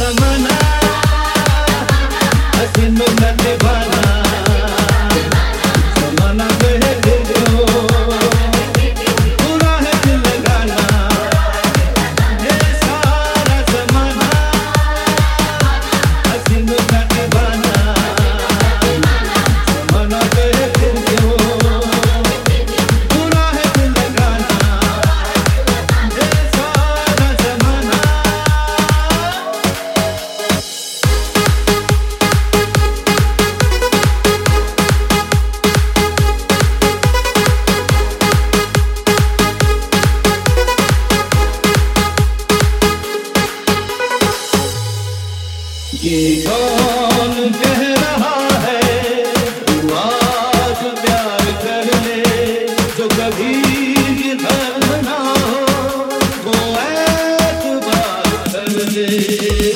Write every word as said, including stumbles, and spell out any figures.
जमाना हसीनों का दीवाना जमाना कहे दिलो पूरा है दिल लगाना ये सारा जमाना हसीनों का दीवाना जमाना कहे दिलो पूरा है दिल लगाना ये सारा जमाना ये कौन कह रहा है तू आज प्यार कर ले जो कभी इधर ना हो वो ऐतबार कर ले।